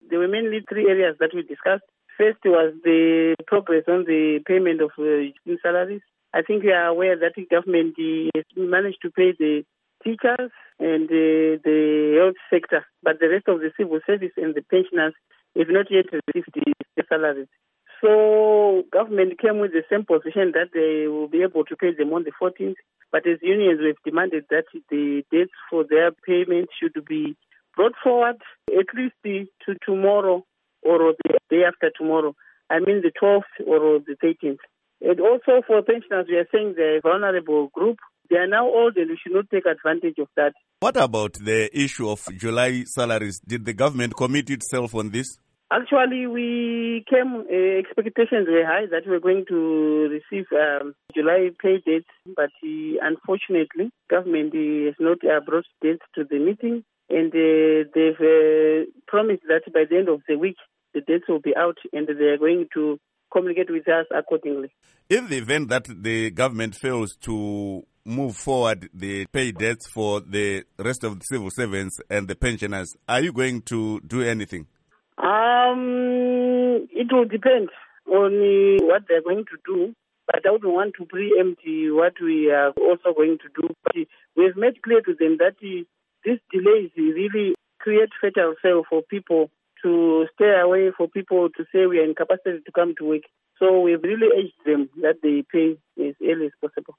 There were mainly three areas that we discussed. First was the progress on the payment of salaries. I think we are aware that the government has managed to pay the teachers and the health sector, but the rest of the civil service and the pensioners have not yet received the salaries. So government came with the same position that they will be able to pay them on the 14th, but as unions we've demanded that the dates for their payment should be brought forward at least to tomorrow or the day after tomorrow. I mean the 12th or the 13th. And also for pensioners, we are saying they're a vulnerable group. They are now old and we should not take advantage of that. What about the issue of July salaries? Did the government commit itself on this? Actually, we came, expectations were high that we were going to receive July pay dates, but unfortunately, government has not brought dates to the meeting, and they've promised that by the end of the week, the dates will be out, and they are going to communicate with us accordingly. In the event that the government fails to move forward the pay dates for the rest of the civil servants and the pensioners, are you going to do anything? It will depend on what they're going to do, but I wouldn't want to preempt what we are also going to do. But we've made clear to them that these delays really create fertile soil for people to stay away, for people to say we are incapacitated to come to work. So we've really urged them that they pay as early as possible.